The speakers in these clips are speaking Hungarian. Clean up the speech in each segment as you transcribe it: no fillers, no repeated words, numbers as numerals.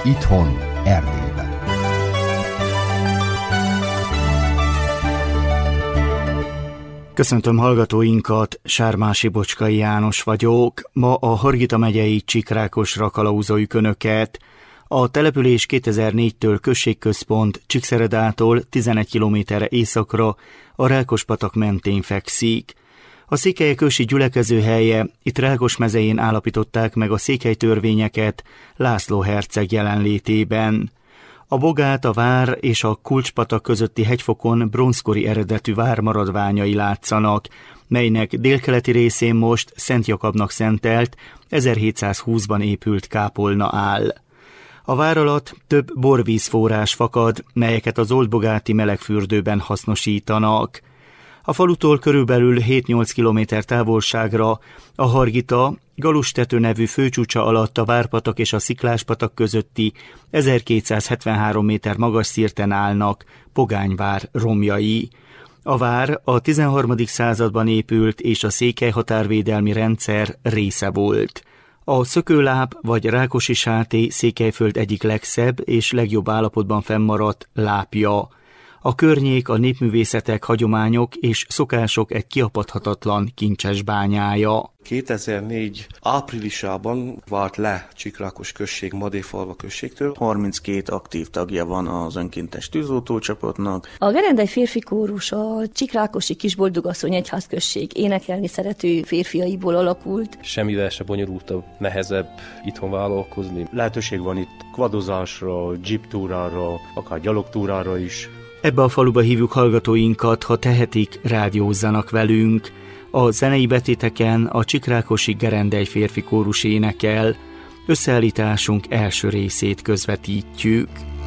Itthon, Erdélyben. Köszöntöm hallgatóinkat, Sármási Bocskai János vagyok. Ma a Hargita megyei Csíkrákosra kalauzoljuk Önöket. A település 2004-től községközpont Csíkszeredától 11 kilométerre északra a Rákospatak mentén fekszik. A székelyekősi gyülekezőhelye, itt Rákosmezején állapították meg a székelytörvényeket László herceg jelenlétében. A Bogát, a Vár és a Kulcspatak közötti hegyfokon bronzkori eredetű vármaradványai látszanak, melynek délkeleti részén most Szent Jakabnak szentelt, 1720-ban épült kápolna áll. A vár alatt több borvízforrás fakad, melyeket az Oldbogáti melegfürdőben hasznosítanak. A falutól körülbelül 7-8 kilométer távolságra a Hargita, Galustető nevű főcsúcsa alatt a Várpatak és a Szikláspatak közötti 1273 méter magas szirten állnak Pogányvár romjai. A vár a 13. században épült és a székely határvédelmi rendszer része volt. A Szökőláb vagy Rákosi-sáté Székelyföld egyik legszebb és legjobb állapotban fennmaradt lápja. A környék a népművészetek, hagyományok és szokások egy kiapadhatatlan kincses bányája. 2004 áprilisában vált le Csíkrákos község Madéfalva községtől. 32 aktív tagja van az önkéntes tűzoltócsapatnak. A Gerendai férfi kórus a Csíkrákosi Kisboldogasszony egyházközség énekelni szerető férfiaiból alakult. Semmivel se bonyolultabb, nehezebb itthon vállalkozni. Lehetőség van itt kvadozásra, jeeptúrára, akár gyalogtúrára is. Ebbe a faluba hívjuk hallgatóinkat, ha tehetik, rádiózzanak velünk. A zenei betéteken a Csíkrákosi Gerendai férfi kórus énekel. Összeállításunk első részét közvetítjük.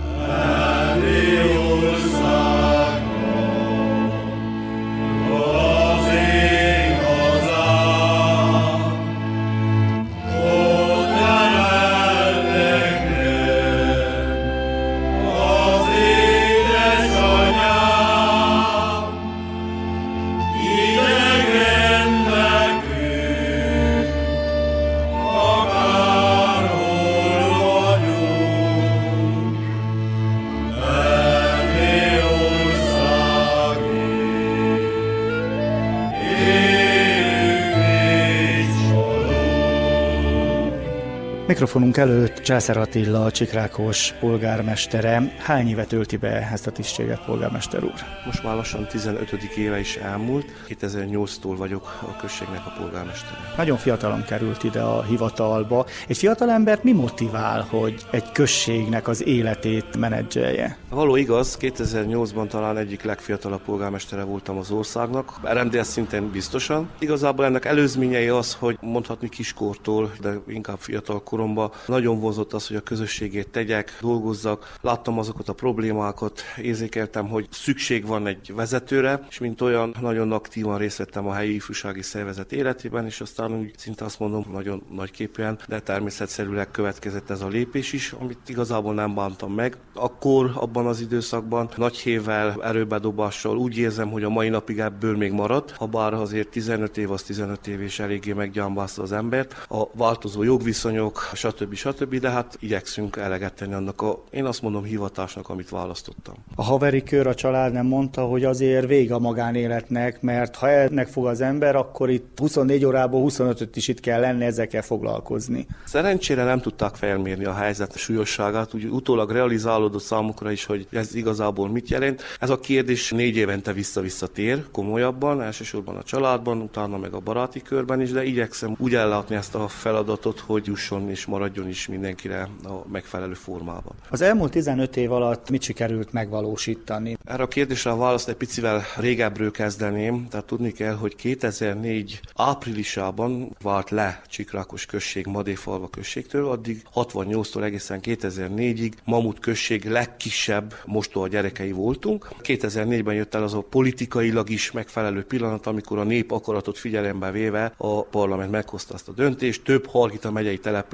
Mikrofonunk előtt Császár Attila, Csíkrákos polgármestere. Hány éve tölti be ezt a tisztséget, polgármester úr? Most már lassan 15. éve is elmúlt. 2008-tól vagyok a községnek a polgármestere. Nagyon fiatalon került ide a hivatalba. Egy fiatalembert mi motivál, hogy egy községnek az életét menedzselje? Való igaz, 2008-ban talán egyik legfiatalabb polgármestere voltam az országnak. RMDS szinten biztosan. Igazából ennek előzményei az, hogy mondhatni kiskortól, de inkább fiatal koromban nagyon vonzott az, hogy a közösségét tegyek, dolgozzak. Láttam azokat a problémákat, érzékeltem, hogy szükség van egy vezetőre, és mint olyan nagyon aktívan részt vettem a helyi ifjúsági szervezet életében, és aztán úgy szinte azt mondom, nagyon nagyképűen, de természetszerűleg következett ez a lépés is, amit igazából nem bántam meg. Akkor, abban az időszakban nagy hévvel, erőbedobással úgy érzem, hogy a mai napig ebből még maradt, ha bár azért 15 év az 15 év, és eléggé meggyámbázta az embert. A változó jogviszonyok, stb. De hát igyekszünk eleget tenni annak én azt mondom, hivatásnak, amit választottam. A haveri kör, a család nem mondta, hogy azért vége a magánéletnek, mert ha ennek fog az ember, akkor itt 24 órából 25-öt is itt kell lenni, ezzel kell foglalkozni. Szerencsére nem tudták felmérni a helyzet súlyosságát, úgy utólag realizálódott számukra is, hogy ez igazából mit jelent. Ez a kérdés 4 évente vissza-vissza tér, komolyabban, elsősorban a családban, utána meg a baráti körben is, de igyekszem úgy ellátni ezt a feladatot, hogy jusson és maradjon is mindenkire a megfelelő formában. Az elmúlt 15 év alatt mit sikerült megvalósítani? Erre a kérdésre a választ egy picivel régebbről kezdeném, tehát tudni kell, hogy 2004 áprilisában vált le Csíkrákos község Madéfalva községtől, addig 68-tól egészen 2004-ig Mamut község legkisebb mostoha gyerekei voltunk. 2004-ben jött el az a politikailag is megfelelő pillanat, amikor a nép akaratot figyelembe véve a parlament meghozta azt a döntést, több Hargita megyei település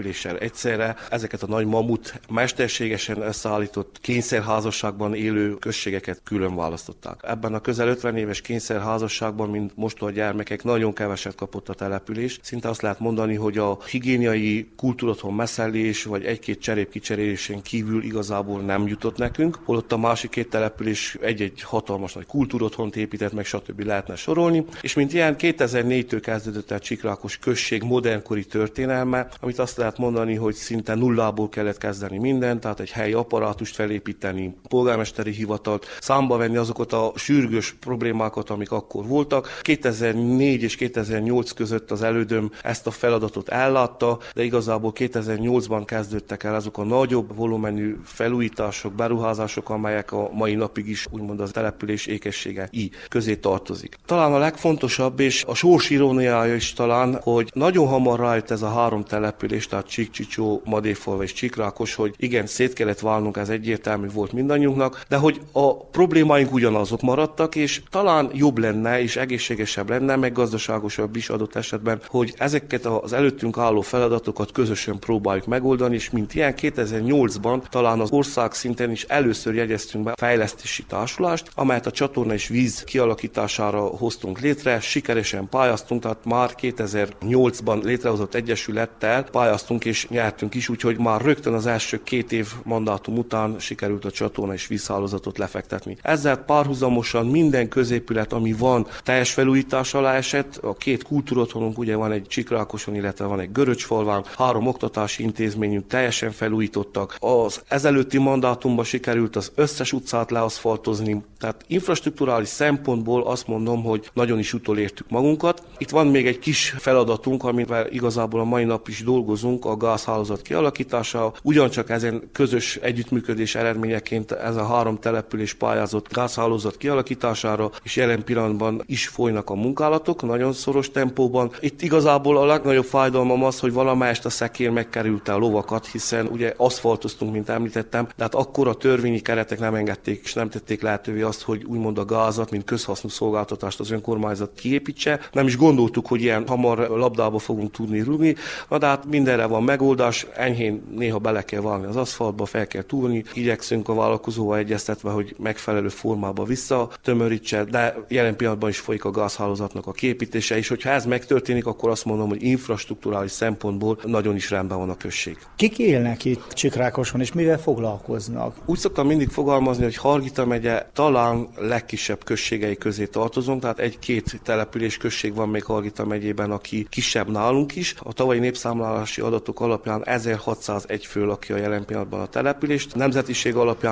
településsel egyszerre. Ezeket a nagy mamut mesterségesen összeállított kényszerházasságban élő községeket külön választották. Ebben a közel 50 éves kényszerházasságban, mint mostoha gyermekek, nagyon keveset kapott a település. Szinte azt lehet mondani, hogy a higiéniai kultúrotthon meszellés vagy egy-két cserép kicserélésen kívül igazából nem jutott nekünk, holott a másik két település egy-egy hatalmas nagy kultúrotthont épített, meg stb. Lehetne sorolni. És mint ilyen 2004-től kezdődött el Csikrákos község modernkori történelme, amit azt lehet mondani, hogy szinte nullából kellett kezdeni mindent, tehát egy helyi apparátust felépíteni, polgármesteri hivatalt, számba venni azokat a sürgős problémákat, amik akkor voltak. 2004 és 2008 között az elődöm ezt a feladatot ellátta, de igazából 2008-ban kezdődtek el azok a nagyobb volumenű felújítások, beruházások, amelyek a mai napig is úgymond az település ékességei közé tartozik. Talán a legfontosabb, és a sors iróniája is talán, hogy nagyon hamar rájött ez a három település, tehát Csík-Csicsó, Madéfalva és Csikrákos, hogy igen, szét kellett válnunk, ez egyértelmű volt mindannyiunknak, de hogy a problémáink ugyanazok maradtak, és talán jobb lenne, és egészségesebb lenne, meg gazdaságosabb is adott esetben, hogy ezeket az előttünk álló feladatokat közösen próbáljuk megoldani, és mint ilyen 2008-ban talán az ország szinten is először jegyeztünk be fejlesztési társulást, amelyet a csatorna és víz kialakítására hoztunk létre, sikeresen pályáztunk, tehát már 2008-ban létrehozott egyesülettel pályáztunk és nyertünk is, úgyhogy már rögtön az első 2 év mandátum után sikerült a csatorna és vízhálózatot lefektetni. Ezzel párhuzamosan minden középület, ami van, teljes felújítás alá esett. A 2 kultúrotthonunk, ugye van egy Csikrákoson, illetve van egy Göröcsfalván, 3 oktatási intézményünk teljesen felújítottak. Az ezelőtti mandátumban sikerült az összes utcát leaszfaltozni, tehát infrastrukturális szempontból azt mondom, hogy nagyon is utolértük magunkat. Itt van még egy kis feladatunk, amivel igazából a mai nap is dolgozunk, a gázhálózat kialakítása. Ugyancsak ezen közös együttműködés eredményeként ez a 3 település pályázott gázhálózat kialakítására, és jelen pillanatban is folynak a munkálatok, nagyon szoros tempóban. Itt igazából a legnagyobb fájdalmam az, hogy valamelyest a szekér megkerülte a lovakat, hiszen ugye aszfaltoztunk, mint említettem, de hát akkor a törvényi keretek nem engedték és nem tették lehetővé azt, hogy úgymond a gázat, mint közhasznú szolgáltatást az önkormányzat kiépítse. Nem is gondoltuk, hogy ilyen hamar labdába fogunk tudni rúgni, de hát mindenre van megoldás, enyhén néha bele kell válni az aszfaltba, fel kell túlni, igyekszünk a vállalkozóval egyeztetve, hogy megfelelő formába visszatömörítse, de jelen pillanatban is folyik a gázhálózatnak a kiépítése, és hogyha ez megtörténik, akkor azt mondom, hogy infrastrukturális szempontból nagyon is rendben van a község. Kik élnek itt Csikrákoson, és mivel foglalkoznak? Úgy szoktam mindig fogalmazni, hogy Hargita megye talán legkisebb községei közé tartozunk, tehát 1-2 település község van még Hargita megyében, aki kisebb nálunk is. A tavalyi népszámlálási adatok alapján 1601 fő lakja jelen pillanatban a települést. Nemzetiség alapján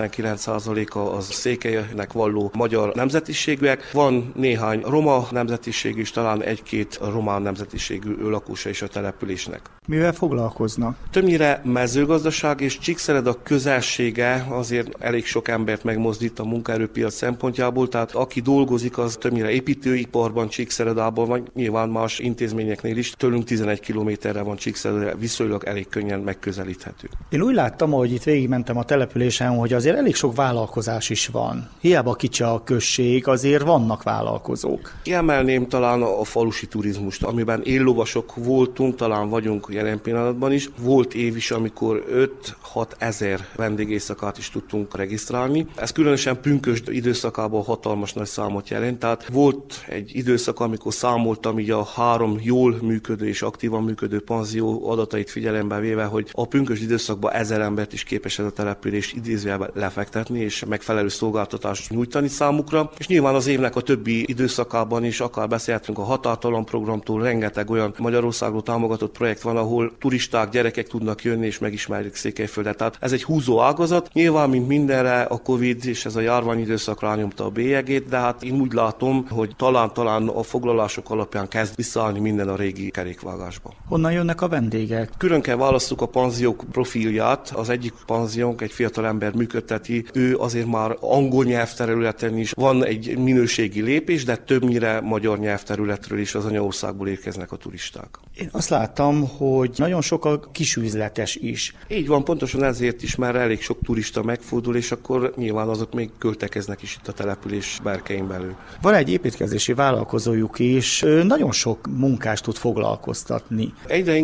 99%-a az székelynek valló magyar nemzetiségűek. Van néhány roma nemzetiségű, és talán 1-2 román nemzetiségű lakósa is a településnek. Mivel foglalkoznak? Többnyire mezőgazdaság és Csíkszereda közelsége azért elég sok embert megmozdít a munkaerőpiac szempontjából, tehát aki dolgozik, az többnyire építőiparban, Csíkszeredában, vagy nyilván más intézményeknél is. Tőlünk 11 kilométerre van Csíkszereda, viszonylag elég könnyen megközelíthető. Én úgy láttam, hogy itt végigmentem a településen, hogy azért elég sok vállalkozás is van. Hiába kicsi a község, azért vannak vállalkozók. Kiemelném talán a falusi turizmust, amiben éllovasok voltunk, talán vagyunk jelen pillanatban is. Volt év is, amikor 5-6 ezer vendégészakát is tudtunk regisztrálni. Ez különösen pünkösd időszakában hatalmas nagy számot jelent, tehát volt egy időszak, amikor számoltam így a 3 jól működő és aktívan működő panzió adatait figyelembe véve, hogy a pünkösd időszakban 1000 embert is képes ez a település idézőjelben lefektetni és megfelelő szolgáltatást nyújtani számukra. És nyilván az évnek a többi időszakában is akár beszélhetünk a határtalan programtól, rengeteg olyan Magyarországról támogatott projekt van, ahol turisták, gyerekek tudnak jönni és megismerjük Székelyföldet. Tehát ez egy húzó ágazat. Nyilván, mint mindenre, a Covid és ez a járványidőszak rányomta a bélyegét, de hát én úgy látom, hogy talán a foglalások alapján kezd visszaállni minden a régi kerékvágásba. Honnan jönnek a vendégek? Külön kell válasszuk a panziók profilját. Az egyik panziónk egy fiatal ember működteti, ő azért már angol nyelvterületen is van egy minőségi lépés, de többnyire magyar nyelvterületről is az anyaországból érkeznek a turisták. Én azt láttam, hogy nagyon sok a kisüzletes is. Így van, pontosan ezért is, mert elég sok turista megfordul, és akkor nyilván azok még költekeznek is itt a település berkein belül. Van egy építkezési vállalkozójuk is, nagyon sok munkást tud foglalkoztatni. Egyre inkább azt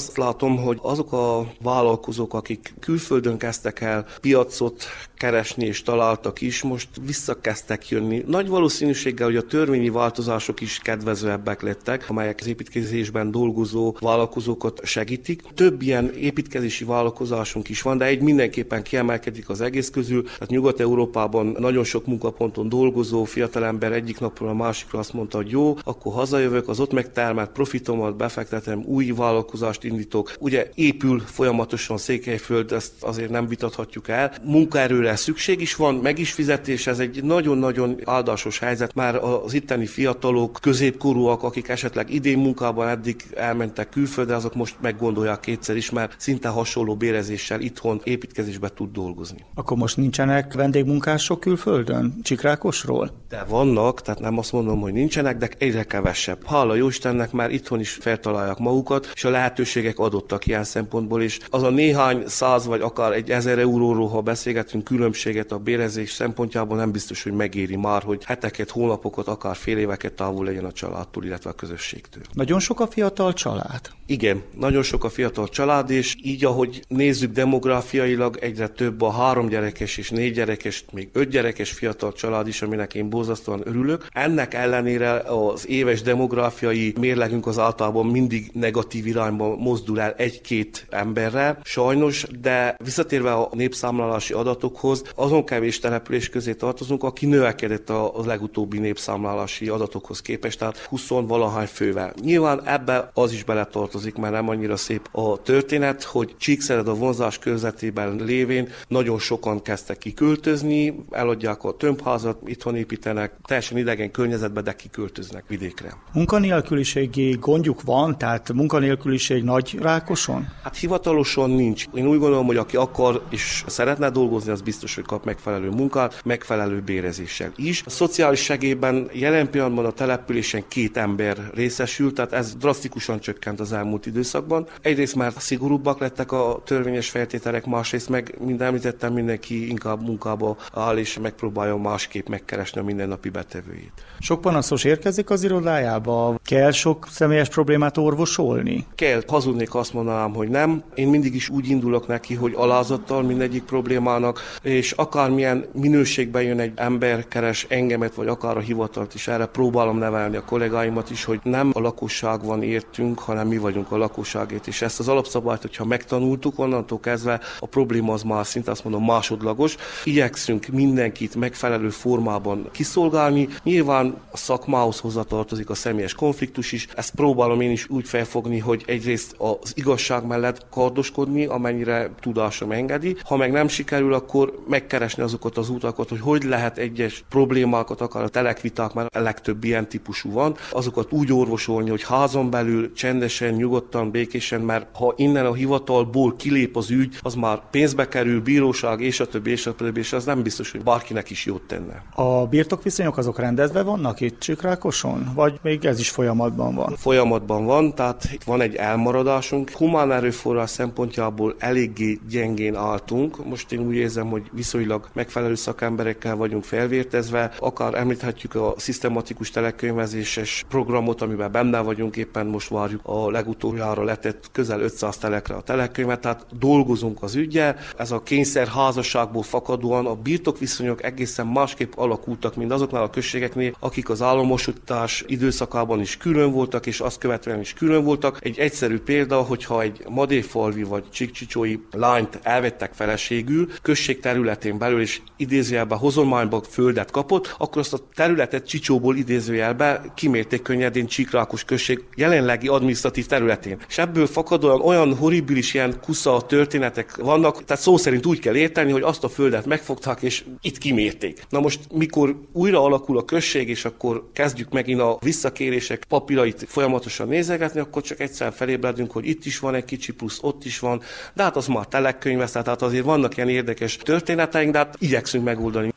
azt látom, hogy azok a vállalkozók, akik külföldön kezdtek el piacot keresni és találtak is, most visszakezdtek jönni. Nagy valószínűséggel, hogy a törvényi változások is kedvezőbbek lettek, amelyek az építkezésben dolgozó vállalkozókat segítik. Több ilyen építkezési vállalkozásunk is van, de egy mindenképpen kiemelkedik az egész közül. Tehát Nyugat-Európában nagyon sok munkaponton dolgozó fiatalember egyik napról a másikra azt mondta, hogy jó, akkor hazajövök, az ott megtermelt profitomat befektetem, új vállalkozást indítok. Ugye épül folyamatosan Székelyföld, ezt azért nem vitathatjuk el. Munkaerőre szükség is van, meg is fizetés, ez egy nagyon-nagyon áldásos helyzet. Már az itteni fiatalok, középkorúak, akik esetleg idén munkában eddig elmentek külföldre, azok most meggondolják kétszer is, mert szinte hasonló bérezéssel itthon építkezésben tud dolgozni. Akkor most nincsenek vendégmunkások külföldön, Csikrákosról? De vannak, tehát nem azt mondom, hogy nincsenek, de egyre kevesebb. Hála Jóistennek már itthon is feltalálják magukat, és a lehetőségek adottak ilyen szempontból is. Az a néhány 100 vagy akár egy 1000 euróról, ha beszélgetünk különbséget a bérezés szempontjából, nem biztos, hogy megéri már, hogy heteket, hónapokat, akár fél éveket távol legyen a családtól, illetve a közösségtől. Nagyon sok a fiatal család? Igen, nagyon sok a fiatal család, és így, ahogy nézzük demográfiailag, egyre több a 3 gyerekes és 4 gyerekes, még 5 gyerekes fiatal család is, aminek én borzasztóan örülök. Ennek ellenére az éves demográfiai mérlegünk az általában mindig negatív irányba mozdul el 1-2 emberrel, sajnos, de visszatérve a népszámlálási adatokhoz, azon kevés település közé tartozunk, aki növekedett a legutóbbi népszámlálási adatokhoz képest, tehát 20-valahány fővel. Nyilván ebbe az is beletartozik, mert nem annyira szép a történet, hogy Csíkszered a vonzás körzetében lévén nagyon sokan kezdtek kiköltözni, eladják a tömbházat, itthon építenek, teljesen idegen környezetbe, de kiköltöznek vidékre. Munkanélküliségi gondjuk van, tehát munkanélküliség nagy Rákoson? Hát hivatalosan nincs. Én úgy gondolom, hogy aki akar és szeretne dolgozni, az biztos, hogy kap megfelelő munkát, megfelelő bérezéssel is. A szociális segélyben jelen pillanatban a településen 2 ember részesül, tehát ez drasztikusan csökkent az elmúlt időszakban. Egyrészt már szigorúbbak lettek a törvényes feltételek, másrészt meg, mint említettem, mindenki inkább munkába áll és megpróbálja másképp megkeresni a mindennapi betevőjét. Sok panaszos érkezik az irodájába? Kell sok személyes problémát orvosolni? Kell. Hazudnék, azt mondanám, hogy nem. Én mindig is úgy indulok neki, hogy alázattal mindegyik problémának, és akármilyen minőségben jön egy ember, keres engemet, vagy akár a hivatalt is, erre próbálom nevelni a kollégáimat is, hogy nem a lakosság van értünk, hanem mi vagyunk a lakosságért. És ezt az alapszabályt, hogyha megtanultuk, onnantól kezdve a probléma az már szinte azt mondom másodlagos. Igyekszünk mindenkit megfelelő formában kiszolgálni. Nyilván a szakmához hozzátartozik a személyes konfliktus is. Ezt próbálom én is úgy felfogni, hogy egyrészt az igazság mellett kardoskodni, amennyire tudásom engedi. Ha meg nem sikerül, akkor megkeresni azokat az utakat, hogy lehet egyes problémákat, akár a telekviták, mert a legtöbb ilyen típusú van, azokat úgy orvosolni, hogy házon belül csendesen, nyugodtan, békésen, mert ha innen a hivatalból kilép az ügy, az már pénzbe kerül, bíróság, és a többi, és az nem biztos, hogy bárkinek is jót tenne. A birtokviszonyok azok rendezve vannak itt Csikrákoson, vagy még ez is folyamatban van? Folyamatban van, tehát itt van egy elmaradásunk. Humán erőforrás szempontjából eléggé gyengén álltunk. Most én úgy érzem, hogy viszonylag megfelelő szakemberekkel vagyunk felvértezve. Akár említhetjük a szisztematikus telekönyvezéses programot, amiben benne vagyunk, éppen most várjuk a legutoljára letett közel 500 telekre a telekönyvet, tehát dolgozunk az üggyel. Ez a kényszer házasságból fakadóan a birtokviszonyok egészen másképp alakultak, mint azoknál a községeknél, akik az államosítás időszakában is külön voltak, és azt követően is külön voltak. Egy egyszerű példa, hogyha egy madéfalvi vagy csíkcsicsói lányt elvettek feleségül, község területén belül, és idézőjelben hozományba földet kapott, akkor azt a területet Csicsóból idézőjelben kimérték könnyedén Csíkrákos község jelenlegi adminisztratív területén. És ebből fakadóan olyan horribilis ilyen kusza történetek vannak, tehát szó szerint úgy kell érteni, hogy azt a földet megfogták, és itt kimérték. Na most, mikor újra alakul a község, és akkor kezdjük megint a visszakérések papírait folyamatosan nézegetni, akkor csak egyszer felébredünk, hogy itt is van egy kicsi plusz, ott is van, de hát az már telekönyvez, tehát azért vannak ilyen érdekes történeteink, de hát igyekszünk megoldani.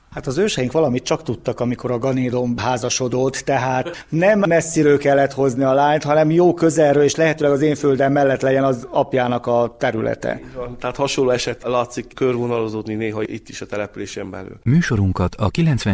Hát az őseink valamit csak tudtak, amikor a Ganédon házasodott, tehát nem messziről kellett hozni a lányt, hanem jó közelről, és lehetőleg az én földem mellett legyen az apjának a területe. Tehát hasonló eset látszik körvonalazódni néha itt is a településen belül. Műsorunkat a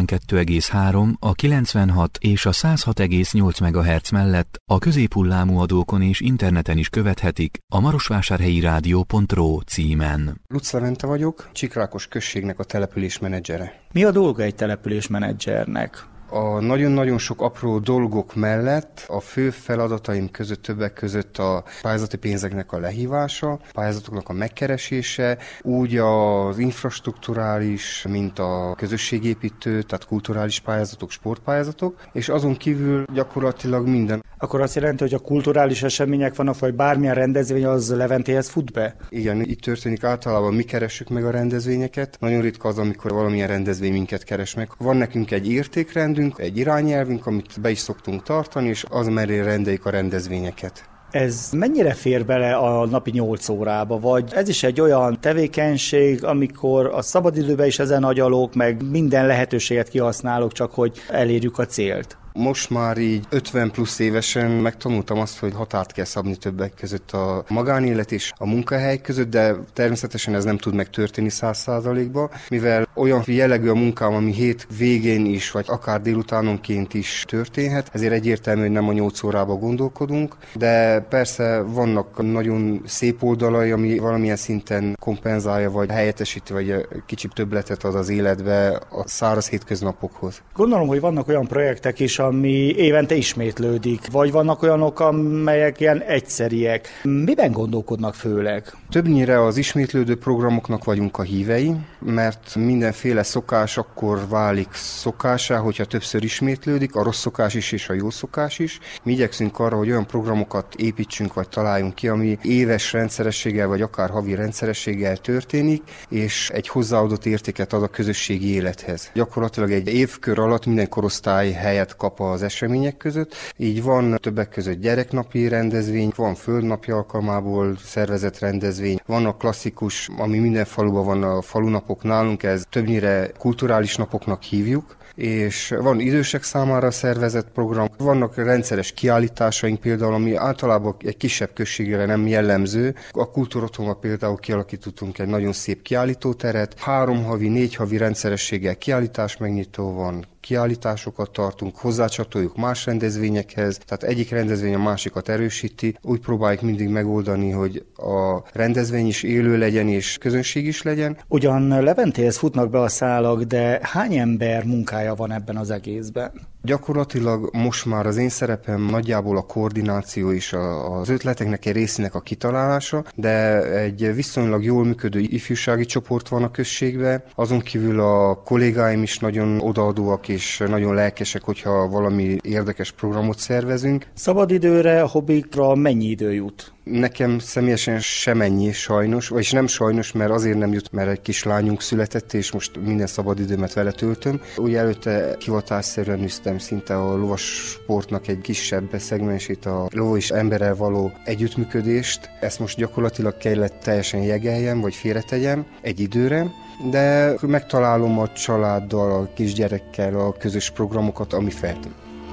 92,3, a 96 és a 106,8 MHz mellett a középhullámú adókon és interneten is követhetik a marosvásárhelyi-rádió.ro címen. Lutz Levente vagyok, Csikrákos községnek a település menedzsere. Mi a dolga egy település menedzsernek? A nagyon-nagyon sok apró dolgok mellett a fő feladataim között többek között a pályázati pénzeknek a lehívása, pályázatoknak a megkeresése, úgy az infrastrukturális, mint a közösségépítő, tehát kulturális pályázatok, sportpályázatok, és azon kívül gyakorlatilag minden. Akkor azt jelenti, hogy a kulturális események vannak, vagy bármilyen rendezvény, az Leventéhez fut be? Igen, így történik általában, mi keressük meg a rendezvényeket. Nagyon ritka az, amikor valamilyen rendezvény minket keres meg. Van nekünk egy értékrendünk, egy irányelvünk, amit be is szoktunk tartani, és az mellé rendeljük a rendezvényeket. Ez mennyire fér bele a napi 8 órába, vagy ez is egy olyan tevékenység, amikor a szabadidőben is ezen agyalok, meg minden lehetőséget kihasználok, csak hogy elérjük a célt? Most már így 50 plusz évesen megtanultam azt, hogy határt kell szabni többek között a magánélet és a munkahely között, de természetesen ez nem tud megtörténni 100%-ba, mivel olyan jellegű a munkám, ami hét végén is, vagy akár délutánonként is történhet, ezért egyértelmű, hogy nem a 8 órába gondolkodunk, de persze vannak nagyon szép oldalai, ami valamilyen szinten kompenzálja, vagy helyettesíti, vagy kicsit többletet ad az életbe a száraz hétköznapokhoz. Gondolom, hogy vannak olyan projektek is, ami évente ismétlődik, vagy vannak olyanok, amelyek ilyen egyszeriek. Miben gondolkodnak főleg? Többnyire az ismétlődő programoknak vagyunk a hívei, mert mindenféle szokás akkor válik szokásá, hogyha többször ismétlődik, a rossz szokás is és a jó szokás is. Mi igyekszünk arra, hogy olyan programokat építsünk vagy találjunk ki, ami éves rendszerességgel vagy akár havi rendszerességgel történik, és egy hozzáadott értéket ad a közösségi élethez. Gyakorlatilag egy évkör alatt minden korosztály helyet kap az események között. Így van többek között gyereknapi rendezvény, van földnapi alkalmából szervezett rendezvény, van a klasszikus, ami minden faluban van, a falunapok nálunk, ez többnyire kulturális napoknak hívjuk, és van idősek számára szervezett program, vannak rendszeres kiállításaink például, ami általában egy kisebb községre nem jellemző. A Kultúrotthonban például kialakítottunk egy nagyon szép kiállítóteret, 3 havi, 4 havi rendszerességgel kiállítás megnyitó van, kiállításokat tartunk, hozzácsatoljuk más rendezvényekhez, tehát egyik rendezvény a másikat erősíti. Úgy próbáljuk mindig megoldani, hogy a rendezvény is élő legyen és közönség is legyen. Ugyan Leventéhez futnak be a szálak, de hány ember munkája van ebben az egészben? Gyakorlatilag most már az én szerepem nagyjából a koordináció és az ötleteknek egy részének a kitalálása, de egy viszonylag jól működő ifjúsági csoport van a községben. Azon kívül a kollégáim is nagyon odaadóak és nagyon lelkesek, hogyha valami érdekes programot szervezünk. Szabadidőre, hobbikra mennyi idő jut? Nekem személyesen semennyi sajnos, vagyis nem sajnos, mert azért nem jut, mert egy kislányunk született, és most minden szabadidőmet vele töltöm. Ugye előtte hivatásszerűen üztem szinte a lovas sportnak egy kisebb szegmensét, a ló és emberrel való együttműködést. Ezt most gyakorlatilag kellett teljesen jegeljem, vagy félretegyem egy időre, de megtalálom a családdal, a kisgyerekkel a közös programokat, ami feltűnt.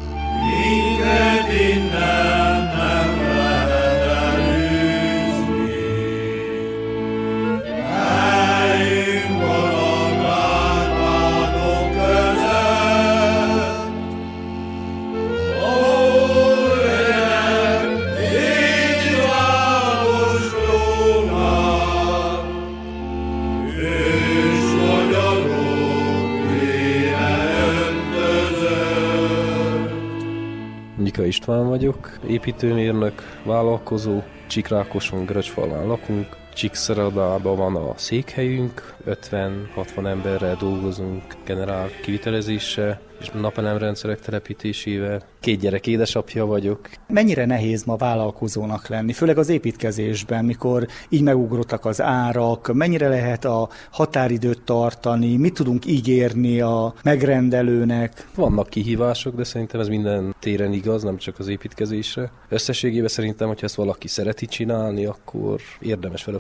Nyika István vagyok, építőmérnök, vállalkozó, Csikrákoson, Gröcsfalván lakunk, Csíkszeredában van a székhelyünk, 50-60 emberrel dolgozunk generál kivitelezéssel és napelemrendszerek telepítésével. 2 gyerek édesapja vagyok. Mennyire nehéz ma vállalkozónak lenni, főleg az építkezésben, mikor így megugrottak az árak, mennyire lehet a határidőt tartani, mit tudunk ígérni a megrendelőnek? Vannak kihívások, de szerintem ez minden téren igaz, nem csak az építkezésre. Összességében szerintem, hogyha ezt valaki szereti csinálni, akkor érdemes vele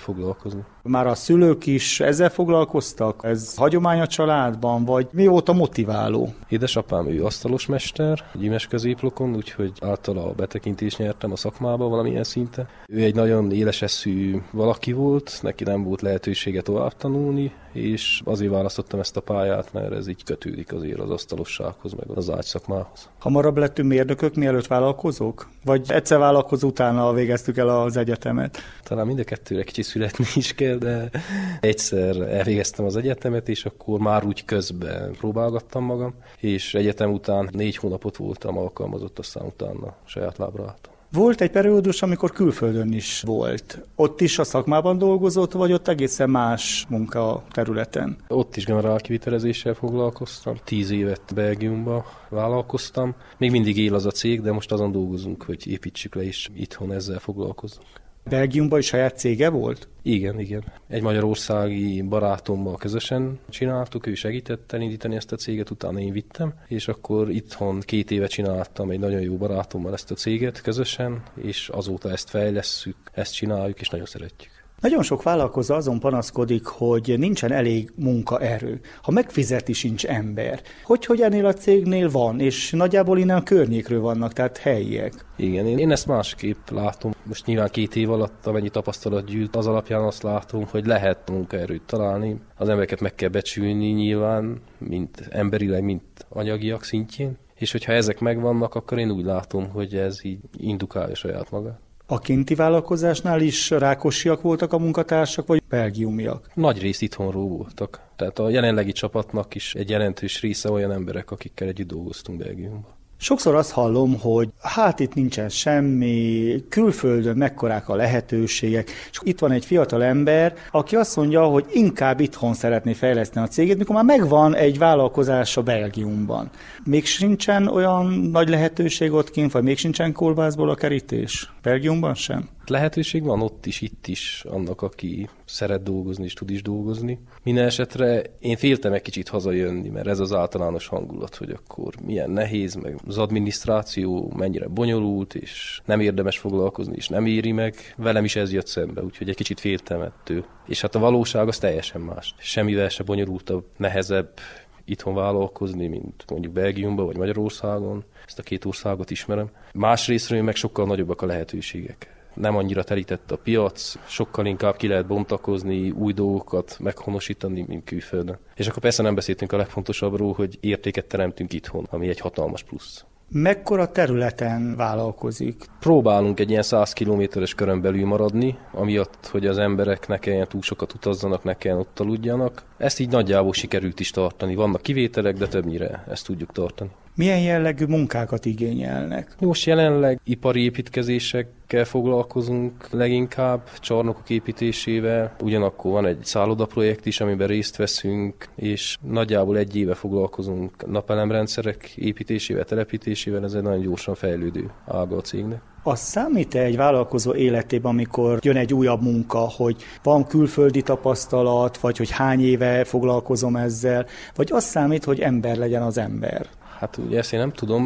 foglalkozni. Már a szülők is ezzel foglalkoztak? Ez hagyomány a családban, vagy mi volt a motiváló? Édesapám ő asztalosmester, gyímes középlokon, úgyhogy általa betekintést nyertem a szakmába valamilyen szinten. Ő egy nagyon éles eszű valaki volt, neki nem volt lehetősége tovább tanulni, és azért választottam ezt a pályát, mert ez így kötődik azért az asztalossághoz, meg az ágyszakmához. Hamarabb lettünk mérnökök, mielőtt vállalkozók? Vagy egyszer vállalkozó, utána végeztük el az egyetemet? Talán mind a kettőre kicsit születni is kell, de egyszer elvégeztem az egyetemet, és akkor már úgy közben próbálgattam magam, és egyetem után 4 hónapot voltam alkalmazott, aztán utána saját lábra álltam. Volt egy periódus, amikor külföldön is volt. Ott is a szakmában dolgozott, vagy ott egészen más munka területen? Ott is generálkivitelezéssel foglalkoztam. 10 évet Belgiumban vállalkoztam. Még mindig él az a cég, de most azon dolgozunk, hogy építsük le, és itthon ezzel foglalkozunk. Belgiumban is saját cége volt? Igen. Egy magyarországi barátommal közösen csináltuk, ő segített elindítani ezt a céget, utána én vittem, és akkor itthon 2 éve csináltam egy nagyon jó barátommal ezt a céget közösen, és azóta ezt fejlesszük, ezt csináljuk, és nagyon szeretjük. Nagyon sok vállalkozó azon panaszkodik, hogy nincsen elég munkaerő. Ha megfizeti, sincs ember. Hogy ennél a cégnél van, és nagyjából innen a környékről vannak, tehát helyiek. Igen, én ezt másképp látom. Most nyilván 2 év alatt, amennyi tapasztalat gyűlt, az alapján azt látom, hogy lehet munkaerőt találni. Az embereket meg kell becsülni nyilván, mint emberileg, mint anyagiak szintjén. És hogyha ezek megvannak, akkor én úgy látom, hogy ez így indukálja saját magát. A kinti vállalkozásnál is rákosiak voltak a munkatársak, vagy belgiumiak? Nagy rész itthonról voltak. Tehát a jelenlegi csapatnak is egy jelentős része olyan emberek, akikkel együtt dolgoztunk Belgiumban. Sokszor azt hallom, hogy itt nincsen semmi, külföldön mekkorák a lehetőségek, és itt van egy fiatal ember, aki azt mondja, hogy inkább itthon szeretné fejleszteni a cégét, mikor már megvan egy vállalkozása Belgiumban. Még sincsen olyan nagy lehetőség ott kint, vagy még sincsen kolbászból a kerítés? Belgiumban sem? Lehetőség van ott is, itt is annak, aki szeret dolgozni és tud is dolgozni. Minden esetre én féltem egy kicsit hazajönni, mert ez az általános hangulat, hogy akkor milyen nehéz, meg az adminisztráció mennyire bonyolult, és nem érdemes foglalkozni, és nem éri meg. Velem is ez jött szembe, úgyhogy egy kicsit féltem ettől. És hát a valóság az teljesen más. Semmivel se bonyolultabb, nehezebb itthon vállalkozni, mint mondjuk Belgiumban vagy Magyarországon. Ezt a 2 országot ismerem. Másrészről meg sokkal nagyobbak a lehetőségek. Nem annyira telített a piac, sokkal inkább ki lehet bontakozni, új dolgokat meghonosítani, mint külföldön. És akkor persze nem beszéltünk a legfontosabbról, hogy értéket teremtünk itthon, ami egy hatalmas plusz. Mekkora területen vállalkozik? Próbálunk egy ilyen 100 kilométeres körön belül maradni, amiatt, hogy az emberek ne kelljen túl sokat utazzanak, ne kelljen ott aludjanak. Ezt így nagyjából sikerült is tartani. Vannak kivételek, de többnyire ezt tudjuk tartani. Milyen jellegű munkákat igényelnek? Most jelenleg ipari építkezésekkel foglalkozunk leginkább, csarnokok építésével. Ugyanakkor van egy szállodaprojekt is, amiben részt veszünk, és nagyjából 1 éve foglalkozunk napelemrendszerek építésével, telepítésével. Ez egy nagyon gyorsan fejlődő ága a cégnek. Az számít-e egy vállalkozó életében, amikor jön egy újabb munka, hogy van külföldi tapasztalat, vagy hogy hány éve foglalkozom ezzel, vagy az számít, hogy ember legyen az ember? Hát ugye ezt én nem tudom.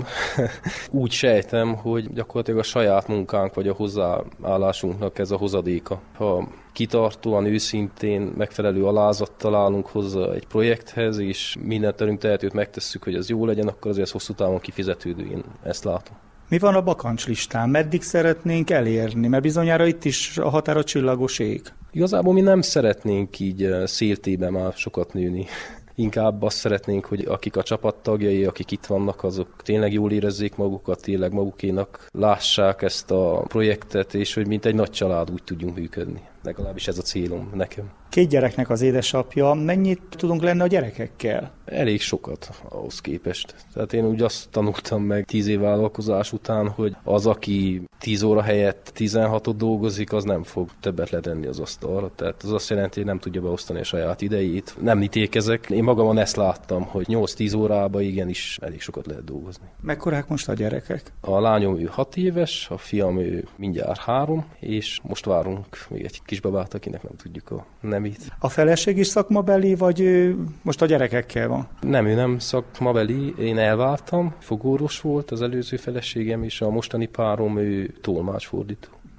Úgy sejtem, hogy gyakorlatilag a saját munkánk vagy a hozzáállásunknak ez a hozadéka. Ha kitartóan, őszintén, megfelelő alázattal állunk hozzá egy projekthez, és minden tőlünk tehetőt megtesszük, hogy az jó legyen, akkor azért hosszú távon kifizetődő, én ezt látom. Mi van a bakancslistán? Meddig szeretnénk elérni? Mert bizonyára itt is a határ a csillagos ég. Igazából mi nem szeretnénk így széltében már sokat nőni. Inkább azt szeretnénk, hogy akik a csapattagjai, akik itt vannak, azok tényleg jól érezzék magukat, tényleg magukénak lássák ezt a projektet, és hogy mint egy nagy család úgy tudjunk működni. Legalábbis ez a célom nekem. 2 gyereknek az édesapja, mennyit tudunk lenni a gyerekekkel? Elég sokat ahhoz képest. Tehát én úgy azt tanultam meg 10 év vállalkozás után, hogy az, aki 10 óra helyett 16-ot dolgozik, az nem fog többet letenni az asztalra. Tehát az azt jelenti, hogy nem tudja beosztani a saját idejét. Nem ítélkezek. Én magamon ezt láttam, hogy 8-10 órában igenis elég sokat lehet dolgozni. Mekkorák most a gyerekek? A lányom ő 6 éves, a fiam ő mindjárt 3, és most várunk még egy kisbabát, akinek nem tudjuk a nemét. A feleség is szakmabeli, vagy ő most a gyerekekkel van? Nem, ő nem szakmabeli, én elváltam, fogorvos volt az előző feleségem, és a mostani párom ő tolmácsfordító.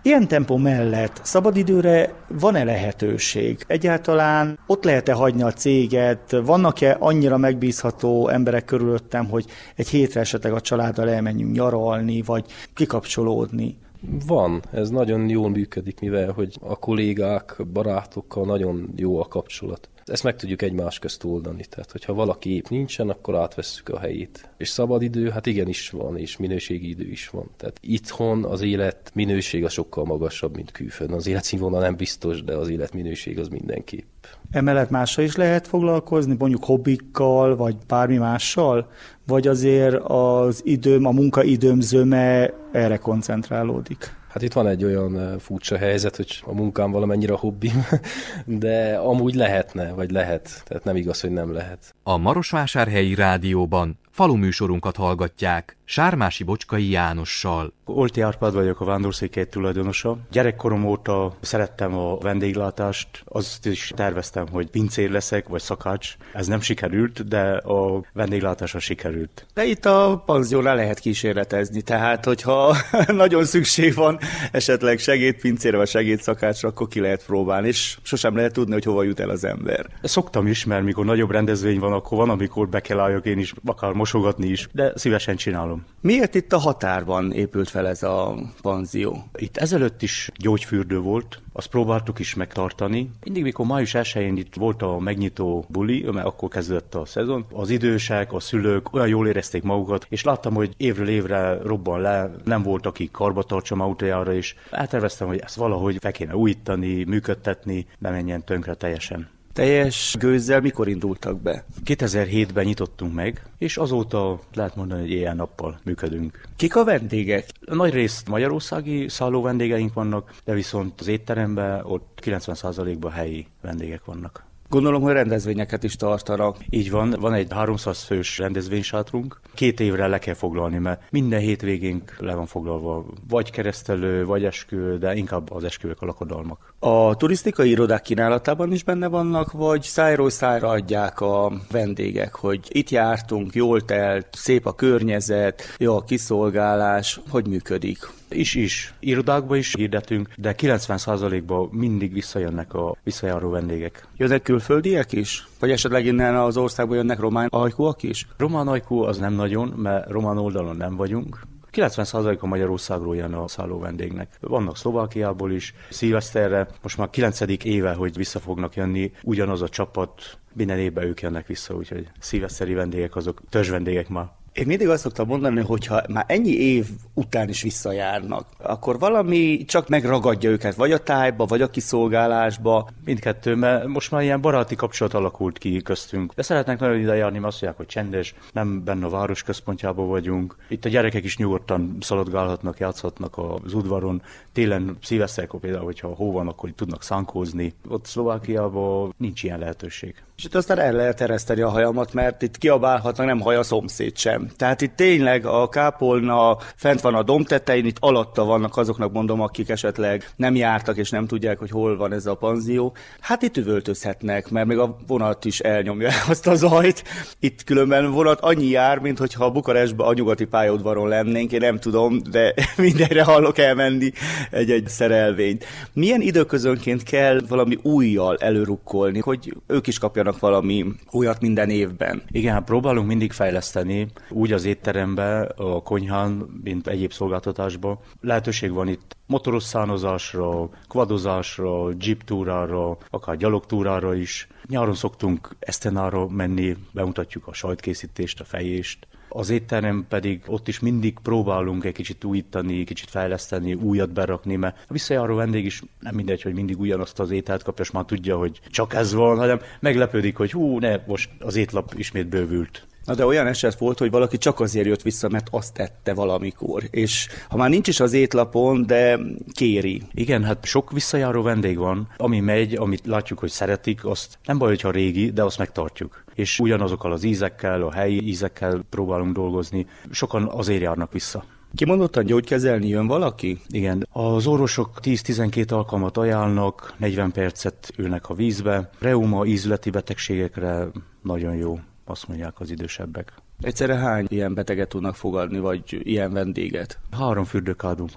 Ilyen tempó mellett szabadidőre van-e lehetőség? Egyáltalán ott lehet-e hagyni a céget? Vannak-e annyira megbízható emberek körülöttem, hogy egy hétre esetleg a családdal elmenjünk nyaralni, vagy kikapcsolódni? Van, ez nagyon jól működik, mivel hogy a kollégák, barátokkal nagyon jó a kapcsolat. Ezt meg tudjuk egymás közt oldani, tehát hogyha valaki épp nincsen, akkor átvesszük a helyét. És szabadidő, hát igenis van, és minőségi idő is van. Tehát itthon az élet minősége sokkal magasabb, mint külföldön. Az életszínvonal nem biztos, de az életminőség az mindenképp. Emellett mással is lehet foglalkozni, mondjuk hobbikkal, vagy bármi mással? Vagy azért az időm, a munkaidőm zöme erre koncentrálódik? Hát itt van egy olyan furcsa helyzet, hogy a munkám valamennyire a hobbim, de amúgy lehetne, vagy lehet. Tehát nem igaz, hogy nem lehet. A Marosvásárhelyi Rádióban faluműsorunkat hallgatják Sármási Bocskai Jánossal. Olti Árpád vagyok, a vándorszékhely tulajdonosa. Gyerekkorom óta szerettem a vendéglátást, azt is terveztem, hogy pincér leszek, vagy szakács. Ez nem sikerült, de a vendéglátásra sikerült. De itt a panziónál lehet kísérletezni, tehát hogyha nagyon szükség van esetleg segédpincére vagy segédszakácsra, akkor ki lehet próbálni, és sosem lehet tudni, hogy hova jut el az ember. Szoktam is, mert mikor nagyobb rendezvény van, akkor van, amikor be kell álljak én is, akár mosogatni is, de szívesen csinálom. Miért itt a határban épült fel ez a panzió? Itt ezelőtt is gyógyfürdő volt, azt próbáltuk is megtartani. Mindig, mikor május 1-én itt volt a megnyitó buli, mert akkor kezdődött a szezon, az idősek, a szülők olyan jól érezték magukat, és láttam, hogy évről évre robban le, nem volt, aki karbantartsam autójára, és elterveztem, hogy ezt valahogy fel kéne újítani, működtetni, ne menjen tönkre teljesen. Teljes gőzzel mikor indultak be? 2007-ben nyitottunk meg, és azóta lehet mondani, hogy éjjel-nappal működünk. Kik a vendégek? Nagy részt magyarországi szálló vendégeink vannak, de viszont az étteremben ott 90%-ban helyi vendégek vannak. Gondolom, hogy rendezvényeket is tartanak. Így van egy 300 fős rendezvénysátrunk. 2 évre le kell foglalni, mert minden hétvégénk le van foglalva. Vagy keresztelő, vagy esküvő, de inkább az esküvők, a lakodalmak. A turisztikai irodák kínálatában is benne vannak, vagy szájról szájra adják a vendégek, hogy itt jártunk, jól telt, szép a környezet, jó a kiszolgálás, hogy működik? Is. Irodákba is hirdetünk, de 90%-ban mindig visszajönnek a visszajáró vendégek. Jönnek külföldiek is? Vagy esetleg innen az országból jönnek román ajkúak is? Román ajkú az nem nagyon, mert román oldalon nem vagyunk. 90% a Magyarországról jön a szálló vendégnek. Vannak Szlovákiából is, szilveszterre, most már 9. éve, hogy vissza fognak jönni, ugyanaz a csapat, minden évben ők jönnek vissza, úgyhogy szilveszteri vendégek azok törzs vendégek már. Én mindig azt szoktam mondani, hogy ha már ennyi év után is visszajárnak, akkor valami csak megragadja őket, vagy a tájba, vagy a kiszolgálásba. Mindkettő, mert most már ilyen baráti kapcsolat alakult ki köztünk. De szeretnek nagyon ide járni, mert azt mondják, hogy csendes, nem benne a város központjában vagyunk. Itt a gyerekek is nyugodtan szaladgálhatnak, játszhatnak az udvaron. Télen, szilveszterkor például, hogyha hó van, akkor itt tudnak szánkózni. Ott Szlovákiában nincs ilyen lehetőség. És itt aztán el lehet ereszteni a hajamat, mert itt kiabálhatnak, nem haj a szomszéd sem. Tehát itt tényleg a kápolna fent van a domb tetején, itt alatta vannak azoknak, mondom, akik esetleg nem jártak és nem tudják, hogy hol van ez a panzió. Hát itt üvöltözhetnek, mert még a vonat is elnyomja azt a zajt. Itt különben vonat annyi jár, mint hogyha Bukarestben a nyugati pályaudvaron lennénk, én nem tudom, de mindenre hallok elmenni egy szerelvényt. Milyen időközönként kell valami újjal előrukkolni, hogy ők is kapjanak valami újat minden évben? Igen, próbálunk mindig fejleszteni, úgy az étteremben, a konyhán, mint egyéb szolgáltatásban. Lehetőség van itt motoros szánozásra, kvadozásra, jeeptúrára, akár gyalogtúrára is. Nyáron szoktunk esztenára menni, bemutatjuk a sajtkészítést, a fejést. Az étterem pedig ott is mindig próbálunk egy kicsit újítani, kicsit fejleszteni, újat berakni, mert a visszajáró vendég is nem mindegy, hogy mindig ugyanazt az ételt kapja, és már tudja, hogy csak ez van, hanem meglepődik, hogy most az étlap ismét bővült. Na de olyan eset volt, hogy valaki csak azért jött vissza, mert azt tette valamikor. És ha már nincs is az étlapon, de kéri. Igen, hát sok visszajáró vendég van, ami megy, amit látjuk, hogy szeretik, azt nem baj, hogyha régi, de azt megtartjuk. És ugyanazokkal az ízekkel, a helyi ízekkel próbálunk dolgozni. Sokan azért járnak vissza. Kimondottan gyógykezelni jön valaki? Igen. Az orvosok 10-12 alkalmat ajánlnak, 40 percet ülnek a vízbe. Reuma, ízleti betegségekre nagyon jó, azt mondják az idősebbek. Egyszerre hány ilyen beteget tudnak fogadni, vagy ilyen vendéget? 3 fürdőkádunk van.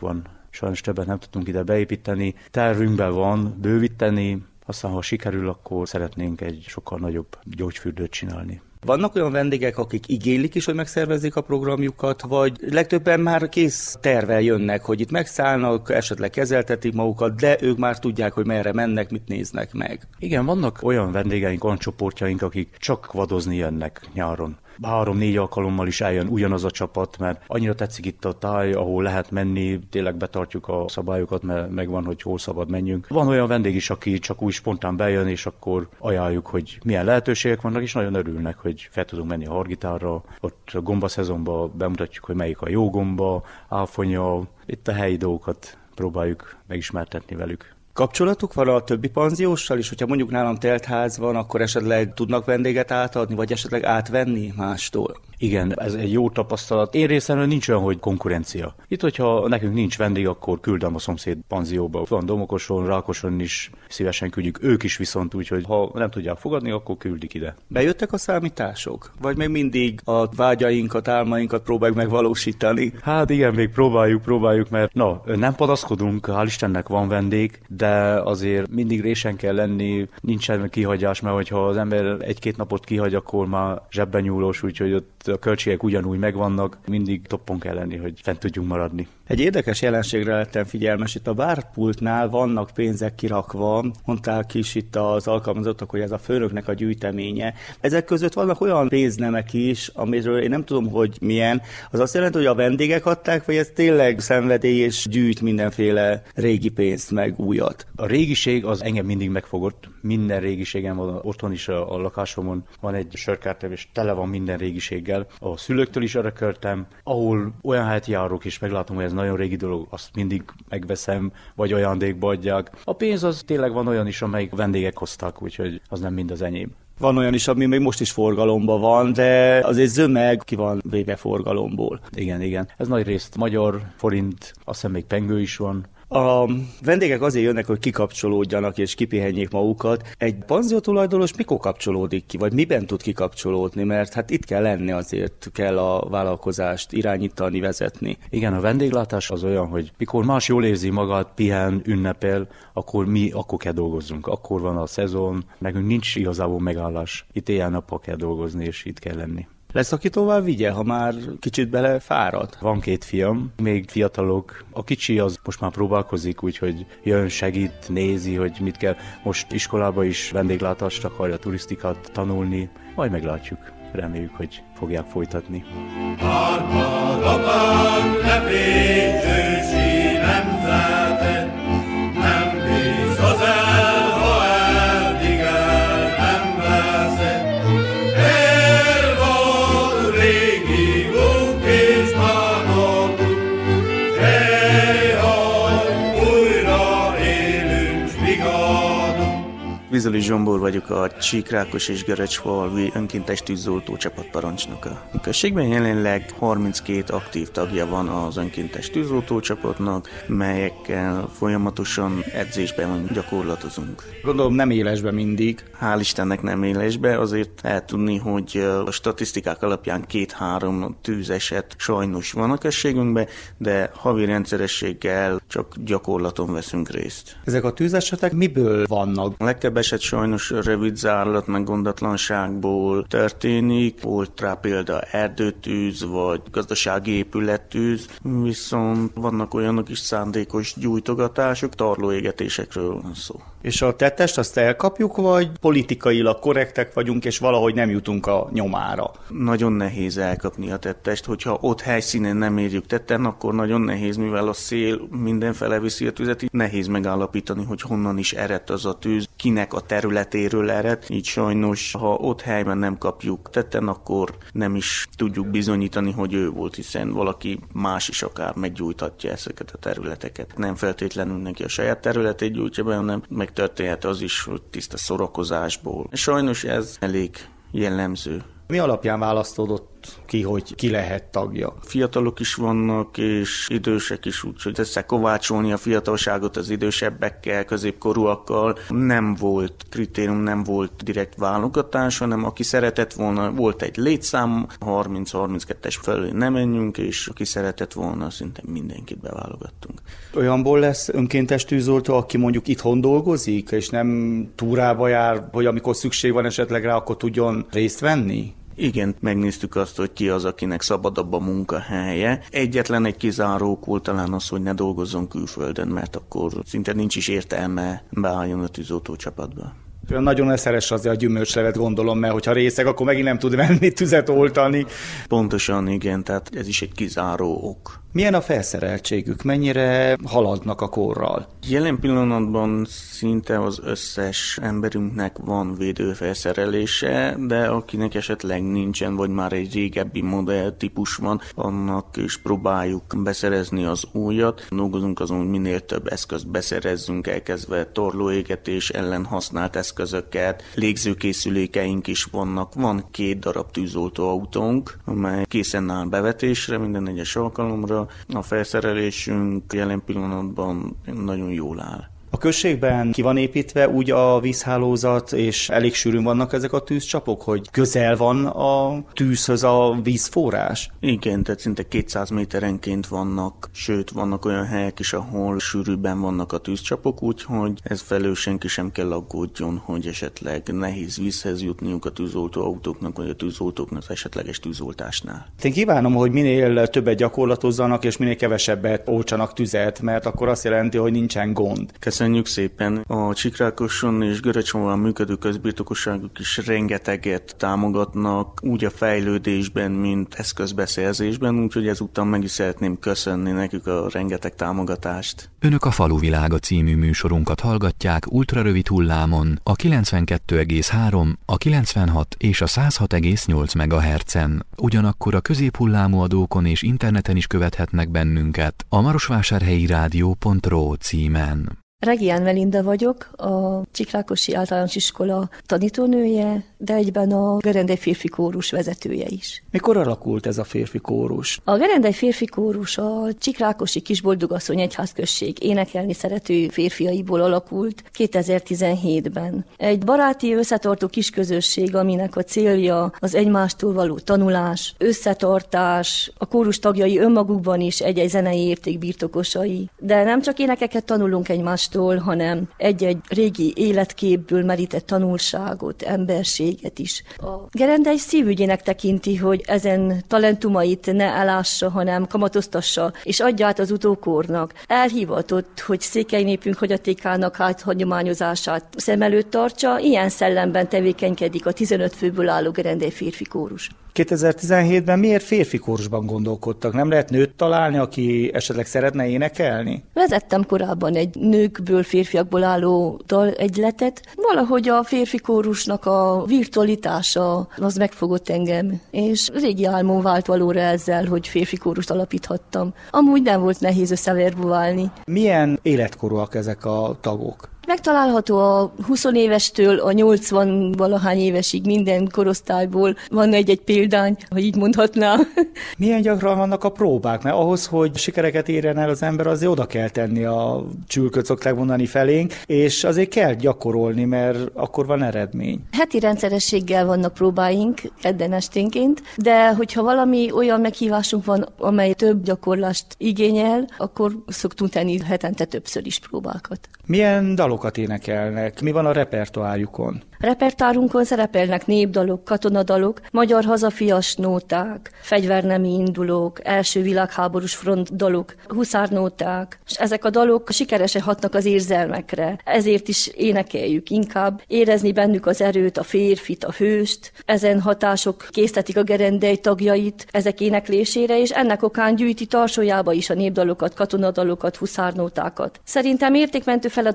sajnos többet nem tudtunk ide beépíteni. Tervünkben van bővíteni, aztán ha sikerül, akkor szeretnénk egy sokkal nagyobb gyógyfürdőt csinálni. Vannak olyan vendégek, akik igénylik is, hogy megszervezzék a programjukat, vagy legtöbben már kész tervvel jönnek, hogy itt megszállnak, esetleg kezeltetik magukat, de ők már tudják, hogy merre mennek, mit néznek meg. Igen, vannak olyan vendégeink, olyan csoportjaink, akik csak kvadozni jönnek nyáron. 3-4 alkalommal is eljön ugyanaz a csapat, mert annyira tetszik itt a táj, ahol lehet menni, tényleg betartjuk a szabályokat, mert megvan, hogy hol szabad menjünk. Van olyan vendég is, aki csak úgy spontán bejön, és akkor ajánljuk, hogy milyen lehetőségek vannak, és nagyon örülnek, hogy fel tudunk menni a Hargitárra. Ott a gombaszezonban bemutatjuk, hogy melyik a jó gomba, áfonya, itt a helyi dolgokat próbáljuk megismertetni velük. Kapcsolatuk van a többi panzióssal is, hogyha mondjuk nálam teltház van, akkor esetleg tudnak vendéget átadni, vagy esetleg átvenni mástól? Igen, ez egy jó tapasztalat. Én részemről nincs olyan, hogy konkurencia. Itt, hogyha nekünk nincs vendég, akkor küldöm a szomszéd panzióba. Van Domokoson, Rákoson is szívesen küldjük, ők is viszont úgy, hogy ha nem tudják fogadni, akkor küldik ide. Bejöttek a számítások? Vagy még mindig a vágyainkat, álmainkat próbáljuk megvalósítani? Hát igen, még próbáljuk, mert nem panaszkodunk, hál' Istennek van vendég, de azért mindig résen kell lenni, nincsen kihagyás, mert hogyha az ember 1-2 napot kihagy, akkor már zsebben nyúlós, úgyhogy ott a költségek ugyanúgy megvannak, mindig toppon kell lenni, hogy fent tudjunk maradni. Egy érdekes jelenségre lettem figyelmes, itt a bárpultnál vannak pénzek kirakva, mondták is itt az alkalmazottak, hogy ez a főnöknek a gyűjteménye. Ezek között vannak olyan pénznemek is, amiről én nem tudom, hogy milyen. Az azt jelenti, hogy a vendégek adták, vagy ez tényleg szenvedély és gyűjt mindenféle régi pénzt meg újat? A régiség az engem mindig megfogott. Minden régiségem van, otthon is a lakásomon van egy sörkártyám, és tele van minden régiséggel. A szülőktől is örököltem, ahol olyan helyet járok, és meglátom, hogy ez nagyon régi dolog, azt mindig megveszem, vagy ajándékba adják. A pénz az tényleg van olyan is, amelyik vendégek hoztak, úgyhogy az nem mind az enyém. Van olyan is, ami még most is forgalomban van, de azért zömeg ki van véve forgalomból. Igen. Ez nagy részt magyar, forint, azt hiszem még pengő is van. A vendégek azért jönnek, hogy kikapcsolódjanak és kipihenjék magukat. Egy panzió tulajdonos mikor kapcsolódik ki, vagy miben tud kikapcsolódni? Mert hát itt kell lenni, azért kell a vállalkozást irányítani, vezetni. Igen, a vendéglátás az olyan, hogy mikor más jól érzi magát, pihen, ünnepel, akkor mi akkor kell dolgozzunk. Akkor van a szezon, nekünk nincs igazából megállás. Itt éjjel-nappal kell dolgozni, és itt kell lenni. Lesz, aki tovább vigye, ha már kicsit belefárad? Van 2 fiam, még fiatalok. A kicsi az most már próbálkozik, úgyhogy jön, segít, nézi, hogy mit kell. Most iskolába is vendéglátást akarja, turisztikát tanulni. Majd meglátjuk. Reméljük, hogy fogják folytatni. Harmadapán levét ősi nemzetet, nem bízz el, ha eddig el nem veszed. Régi buk és mánok, újra élünk, vigadunk. Vizoli Zsombor vagyok, a Csíkrákos és Geretsfalvi önkéntes tűzoltó csapatparancsnoka. A községben jelenleg 32 aktív tagja van az önkéntes tűzoltó csapatnak, melyekkel folyamatosan edzésben gyakorlatozunk. Gondolom nem élesbe mindig. Hál' Istennek nem élesbe, azért lehet tudni, hogy a statisztikák alapján 2-3 tűzeset sajnos van a községünkben, de havi rendszerességgel csak gyakorlaton veszünk részt. Ezek a tűzesetek miből vannak? A legtöbb eset sajnos rövid zárlat, meg gondatlanságból történik. Volt rá példa erdőtűz, vagy gazdasági épülettűz, viszont vannak olyanok is szándékos gyújtogatások, tarlóégetésekről van szó. És a tettest azt elkapjuk, vagy politikailag korrektek vagyunk, és valahogy nem jutunk a nyomára? Nagyon nehéz elkapni a tettest, hogyha ott helyszínen nem érjük tetten, akkor nagyon nehéz, mivel a szél mindenfele viszi a tüzet, így nehéz megállapítani, hogy honnan is eredt az a tűz, kinek a területéről ered. Így sajnos, ha ott helyben nem kapjuk tetten, akkor nem is tudjuk bizonyítani, hogy ő volt, hiszen valaki más is akár meggyújtatja ezeket a területeket. Nem feltétlenül neki a saját területét gyújtja be, hanem megtörténhet az is, hogy tiszta szórakozásból. Sajnos ez elég jellemző. Mi alapján választódott ki, hogy ki lehet tagja? Fiatalok is vannak, és idősek is, úgyhogy összekovácsolni a fiatalságot az idősebbekkel, középkorúakkal nem volt kritérium, nem volt direkt válogatás, hanem aki szeretett volna, volt egy létszám, 30-32-es felé nem menjünk, és aki szeretett volna, szinte mindenkit beválogattunk. Olyanból lesz önkéntes tűzoltó, aki mondjuk itthon dolgozik, és nem túrába jár, hogy amikor szükség van esetleg rá, akkor tudjon részt venni? Igen, megnéztük azt, hogy ki az, akinek szabadabb a munkahelye. Egyetlen egy kizárók volt talán az, hogy ne dolgozzon külföldön, mert akkor szinte nincs is értelme beálljon a tűzoltó csapatba. Nagyon leszeres azért a gyümölcslevet, gondolom, mert hogyha részeg, akkor megint nem tud venni, tüzet oltani. Pontosan, igen, tehát ez is egy kizáró ok. Milyen a felszereltségük? Mennyire haladnak a korral? Jelen pillanatban szinte az összes emberünknek van védőfelszerelése, de akinek esetleg nincsen, vagy már egy régebbi modell típus van, annak is próbáljuk beszerezni az újat. Dolgozunk azon, hogy minél több eszközt beszerezzünk, elkezdve torlóégetés ellen használt eszközöket, légzőkészülékeink is vannak. Van 2 darab tűzoltóautónk, amely készen áll bevetésre minden egyes alkalomra. A felszerelésünk jelen pillanatban nagyon jól áll. A községben ki van építve úgy a vízhálózat, és elég sűrűn vannak ezek a tűzcsapok, hogy közel van a tűzhöz a vízforrás? Igen, tehát szinte 200 méterenként vannak, sőt vannak olyan helyek is, ahol sűrűbben vannak a tűzcsapok, úgyhogy ez felől senki sem kell aggódjon, hogy esetleg nehéz vízhez jutniuk a tűzoltóautóknak, vagy a tűzoltóknak az esetleges tűzoltásnál. Én kívánom, hogy minél többet gyakorlatozzanak, és minél kevesebbet oltsanak tüzet, mert akkor azt jelenti, hogy nincsen gond. Köszönjük szépen! A Csikrákoson és Göröcsmóban működő közbirtokosságok is rengeteget támogatnak, úgy a fejlődésben, mint eszközbeszerzésben, úgyhogy ezúttal meg is szeretném köszönni nekük a rengeteg támogatást. Önök a Faluvilága című műsorunkat hallgatják ultrarövid hullámon, a 92,3, a 96 és a 106,8 MHz-en. Ugyanakkor a középhullámú adókon és interneten is követhetnek bennünket a marosvásárhelyi rádió.ro címen. Regián Melinda vagyok, a Csikrákosi Általános Iskola tanítónője, de egyben a Gerendai Férfi Kórus vezetője is. Mikor alakult ez a férfi kórus? A Gerendai Férfi Kórus a Csikrákosi Kisboldogasszony egyházközség énekelni szerető férfiaiból alakult 2017-ben. Egy baráti összetartó kisközösség, aminek a célja az egymástól való tanulás, összetartás, a kórus tagjai önmagukban is egy-egy zenei érték birtokosai. De nem csak énekeket tanulunk egymástól, hanem egy-egy régi életképből merített tanulságot, emberséget is. A Gerendai szívügyének tekinti, hogy ezen talentumait ne elássa, hanem kamatoztassa, és adja át az utókornak. Elhivatott, hogy székely népünk hagyatékának hagyományozását szem előtt tartsa, ilyen szellemben tevékenykedik a 15 főből álló Gerendai Férfi Kórus. 2017-ben miért férfi kórusban gondolkodtak? Nem lehet nőt találni, aki esetleg szeretne énekelni? Vezettem korábban egy nőkből, férfiakból álló dalegyletet. Valahogy a férfi kórusnak a virtualitása az megfogott engem, és régi álmom vált valóra ezzel, hogy férfi kórust alapíthattam. Amúgy nem volt nehéz összeverbuválni. Milyen életkorúak ezek a tagok? Megtalálható a 20 évestől a 80-valahány évesig minden korosztályból. Van egy példány, ha így mondhatnám. Milyen gyakran vannak a próbák? Mert ahhoz, hogy sikereket érjen el az ember, azért oda kell tenni a csülköt, szokták mondani felénk, és azért kell gyakorolni, mert akkor van eredmény. Heti rendszerességgel vannak próbáink, kedden esténként, de hogyha valami olyan meghívásunk van, amely több gyakorlást igényel, akkor szoktunk tenni hetente többször is próbákat. Milyen dalokat énekelnek? Mi van a repertoárjukon? Repertoárunkon szerepelnek népdalok, katonadalok, magyar hazafias nóták, fegyvernemi indulók, első világháborús frontdalok, huszárnóták, és ezek a dalok sikeresen hatnak az érzelmekre. Ezért is énekeljük inkább, érezni bennük az erőt, a férfit, a hőst. Ezen hatások késztetik a Gerendai tagjait ezek éneklésére, és ennek okán gyűjti tarsójába is a népdalokat, katonadalokat, huszárnótákat. Szerintem értékmentő feladatnak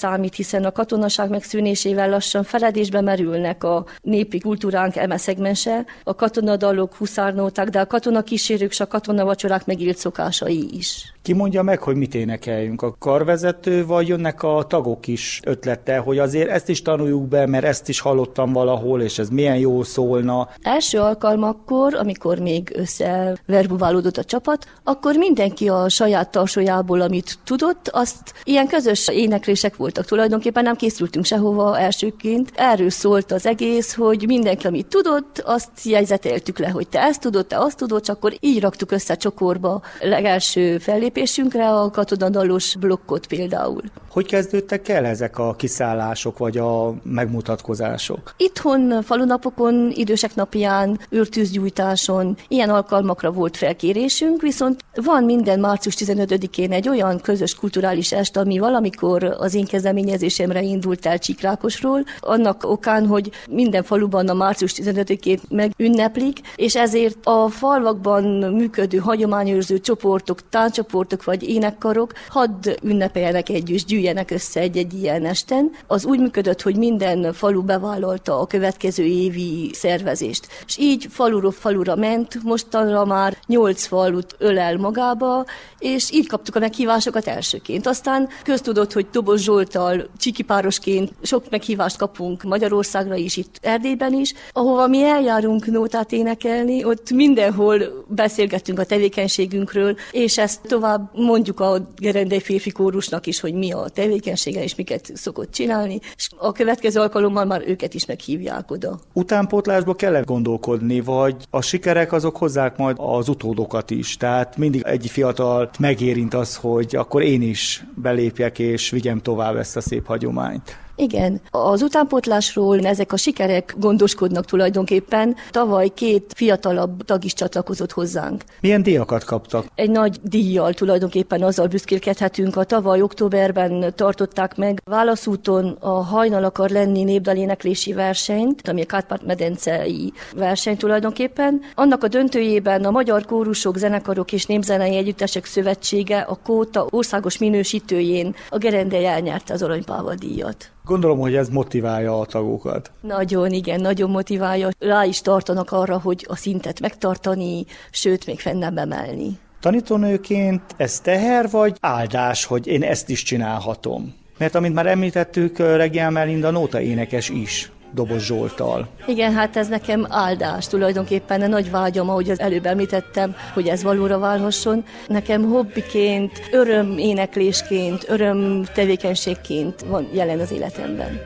számít, hiszen a katonaság megszűnésével lassan feledésbe merülnek a népi kultúránk eme szegmense, a katonadalok, huszárnóták, de a katonakísérők és a katonavacsorák megélt szokásai is. Ki mondja meg, hogy mit énekeljünk? A karvezető, vagy jönnek a tagok is ötlettel, hogy azért ezt is tanuljuk be, mert ezt is hallottam valahol, és ez milyen jól szólna? Első alkalmakkor, amikor még összeverbuválódott a csapat, akkor mindenki a saját tarsójából, amit tudott, azt ilyen közös éneklések voltak. Tulajdonképpen nem készültünk sehova elsőként. Erről szólt az egész, hogy mindenki, amit tudott, azt jegyzeteltük le, hogy te ezt tudod, te azt tudod, csak akkor így raktuk össze csokorba legelső fellépésünkre a katonadallos blokkot például. Hogy kezdődtek el ezek a kiszállások, vagy a megmutatkozások? Itthon, falunapokon, idősek napján, őrtűzgyújtáson, ilyen alkalmakra volt felkérésünk, viszont van minden március 15-én egy olyan közös kulturális est, ami valamikor az én kezdeményezésemre indult el Csíkrákosról, annak okán, hogy minden faluban a március 15-ét megünneplik, és ezért a falvakban működő hagyományőrző csoportok, táncsoportok vagy énekkarok hadd ünnepeljenek együtt, gyűjjenek össze egy ilyen esten. Az úgy működött, hogy minden falu bevállalta a következő évi szervezést. És így faluról falura ment, mostanra már 8 falut ölel magába, és így kaptuk a meghívásokat elsőként. Aztán köztudott, hogy Dobos Zsolttal csikipárosként sok meghívást kapunk Magyarországra is, itt Erdélyben is. Ahova mi eljárunk nótát énekelni, ott mindenhol beszélgettünk a tevékenységünkről, és ezt tovább mondjuk a Gerendei férfi kórusnak is, hogy mi a tevékenysége, és miket szokott csinálni, és a következő alkalommal már őket is meghívják oda. Utánpótlásba kellett gondolkodni, vagy a sikerek azok hozzák majd az utódokat is, tehát mindig egy fiatal megérint az, hogy akkor én is belépjek, és vigyem tovább ezt a szép hagyományt. Igen, az utánpótlásról ezek a sikerek gondoskodnak tulajdonképpen. Tavaly 2 fiatalabb tag is csatlakozott hozzánk. Milyen díjakat kaptak? Egy nagy díjjal tulajdonképpen azzal büszkélkedhetünk. A tavaly októberben tartották meg Válaszúton a Hajnal akar lenni népdaléneklési versenyt, ami a Kárpát-medencei verseny tulajdonképpen. Annak a döntőjében a Magyar Kórusok, Zenekarok és Népzenei Együttesek Szövetsége, a Kóta országos minősítőjén a Gerendei elnyerte az Aranypálva-díjat. Gondolom, hogy ez motiválja a tagokat. Nagyon, igen, nagyon motiválja. Rá is tartanak arra, hogy a szintet megtartani, sőt, még fennem emelni. Tanítónőként ez teher vagy áldás, hogy én ezt is csinálhatom? Mert amint már említettük, Regián Melinda nóta énekes is. Dobos Zsolttal. Igen, hát ez nekem áldás, tulajdonképpen nagy vágyam, ahogy az előbb említettem, hogy ez valóra válhasson. Nekem hobbiként, öröm éneklésként, öröm tevékenységként van jelen az életemben.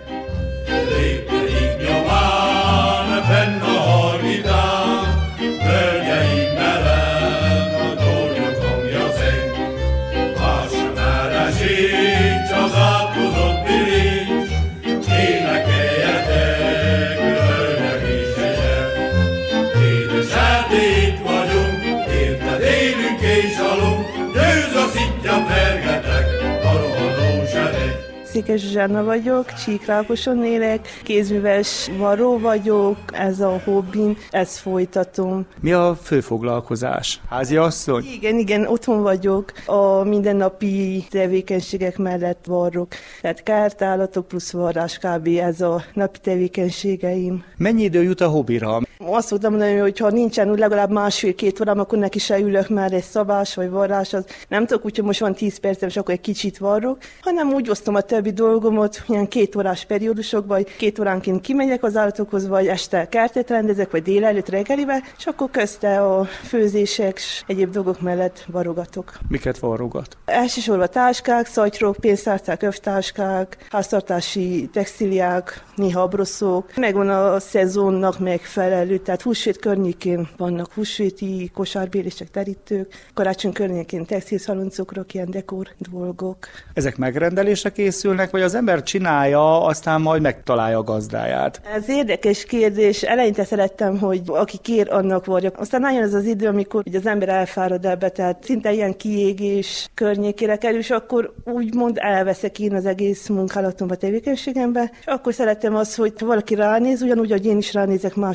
Lépteik nyomán, fenn a hargitán, völgyeim melem, a tornyok hangja zeng. Más sem erre sincs, az átkozott bilincs, énekeljetek, hölgyek és hegyek. Édes Erdélyt vagyunk, érted élünk és halunk, győz a szitja, fergetek, a rohanó sereg. Székes Zsuzsanna vagyok, Csíkrákoson élek, kézműves varró vagyok, ez a hobbim, ezt folytatom. Mi a fő foglalkozás? Háziasszony? Igen, otthon vagyok, a mindennapi tevékenységek mellett varrok. Tehát kertállatok plusz varrás, kb. Ez a napi tevékenységeim. Mennyi idő jut a hobbira? Azt szoktam mondani, hogy ha nincsen úgy legalább 1,5-2 órám, akkor neki se ülök már egy szabás vagy varrás. Az nem tudok úgy, hogy most van 10 percem, és akkor egy kicsit varrok, hanem úgy osztom a többi dolgomat, ilyen 2 órás periódusokban, vagy 2 óránként kimegyek az állatokhoz, vagy este kertet rendezek, vagy délelőtt reggelibe, és akkor közte a főzések és egyéb dolgok mellett varogatok. Miket varogat? Elsősorban táskák, szatyrok, pénztárcák, övtáskák, háztartási textiliák, néha abroszok. Megvan a szezonnak megfelelő, tehát húsvét környékén vannak húsvéti kosárbélések, terítők, karácsony környékén textilszaloncukrok, ilyen dekor dolgok. Ezek megrendelésre készülnek, vagy az ember csinálja, aztán majd megtalálja a gazdáját? Ez érdekes kérdés. Eleinte szerettem, hogy aki kér, annak varjak. Aztán nagyon ez az idő, amikor az ember elfárad ebbe, tehát szinte ilyen kiégés környékére kerül, és akkor úgymond elveszek én az egész munkálatomba, tevékenységembe, és akkor szeretem azt, hogy valaki ránéz, ugyanúgy, hogy én is ránézek más sportikára,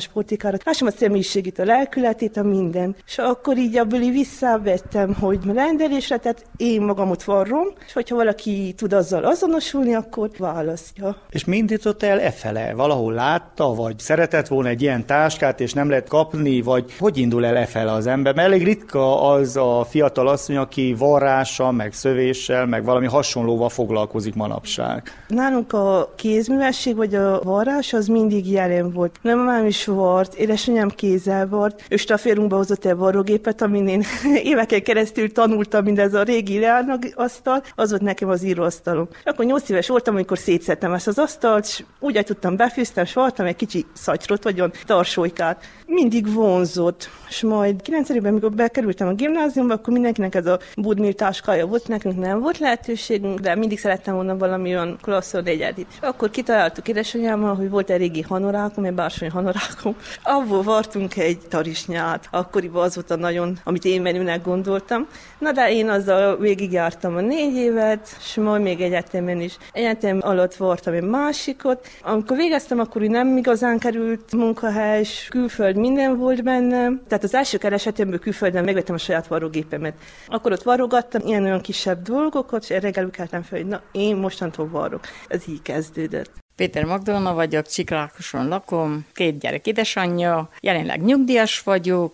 munkára. Lássam a személyiségét, a lelkületét, a minden. És akkor így abból visszavettem, hogy rendelésre, tehát én magamot varrom, és hogyha valaki tud azzal azonosulni, akkor választja. És mi indított el efele? Valahol látta, vagy szeretett volna egy ilyen táskát, és nem lehet kapni, vagy hogy indul el efele az ember? Mert elég ritka az a fiatal asszony, aki varrással, meg szövéssel, meg valami hasonlóval foglalkozik manapság. Nálunk a kézművesség vagy a varrás az mindig jelen volt. Nemám is vart, édesanyám kézzel vart, ő staférunkba hozott el varrógépet, amin én éveken keresztül tanultam mindez a régi leányasztal, az volt nekem az íróasztalom. Akkor 8 éves voltam, amikor szétszettem ezt az asztalt, és úgy tudtam befűztem, és vartam egy kicsi szatyrot, vagy olyan tarsolykát. Mindig vonzott, és majd 9. évben, amikor bekerültem a gimnáziumba, akkor mindenkinek ez a Budmir táskája volt, nekünk nem volt lehetőségünk, de mindig szerettem volna valami olyan klasszor egyedit. Akkor kitaláltuk édesanyámmal, hogy volt egy régi hanorákom, egy bársony hanorákom. Abból vartunk egy tarisnyát. Akkoriban az volt a nagyon, amit én menőnek gondoltam. Na de én azzal végigjártam a 4 évet, és majd még egyetemen is. Egyetem alatt vartam egy másikot. Amikor végeztem, akkor úgy nem igazán került munkahely, és külföld minden volt bennem. Tehát az első keresetemből külföldön megvettem a saját varrógépemet. Akkor ott varrogattam ilyen-olyan kisebb dolgokat, és reggelül keltem fel, hogy na, én mostantól varrok. Ez így kezdődött. Péter Magdolna vagyok, Csikrákoson lakom, 2 gyerek édesanyja, jelenleg nyugdíjas vagyok,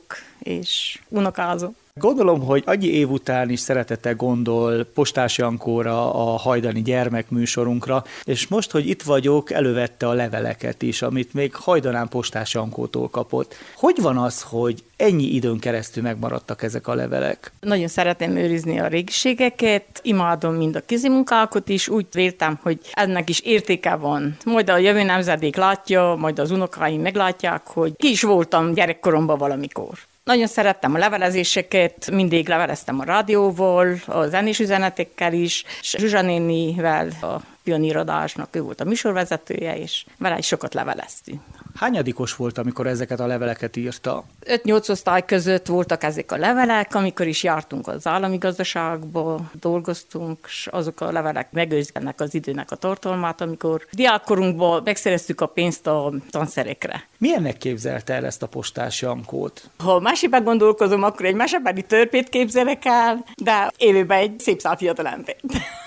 és unokázom. Gondolom, hogy annyi év után is szeretettel gondol Postás Jankóra, a hajdani gyermekműsorunkra, és most, hogy itt vagyok, elővette a leveleket is, amit még hajdanán Postás Jankótól kapott. Hogy van az, hogy ennyi időn keresztül megmaradtak ezek a levelek? Nagyon szeretem őrizni a régiségeket, imádom mind a kézimunkákat is, úgy véltem, hogy ennek is értéke van. Majd a jövő nemzedék látja, majd az unokáim meglátják, hogy ki is voltam gyerekkoromban valamikor. Nagyon szerettem a levelezéseket, mindig leveleztem a rádióval, a zenés üzenetekkel is, és Zsuzsa nénivel, a Pioníradásnak ő volt a műsorvezetője, és vele is sokat leveleztünk. Hányadikos volt, amikor ezeket a leveleket írta? 5-8 osztály között voltak ezek a levelek, amikor is jártunk az állami gazdaságba, dolgoztunk, és azok a levelek megőrzik ennek az időnek a tartalmát, amikor diákkorunkban megszereztük a pénzt a tanszerekre. Milyennek képzelte el ezt a Postás Jankót? Ha mesében gondolkozom, akkor egy mesebeli törpét képzelek el, de élőben egy szép szál fiatalember.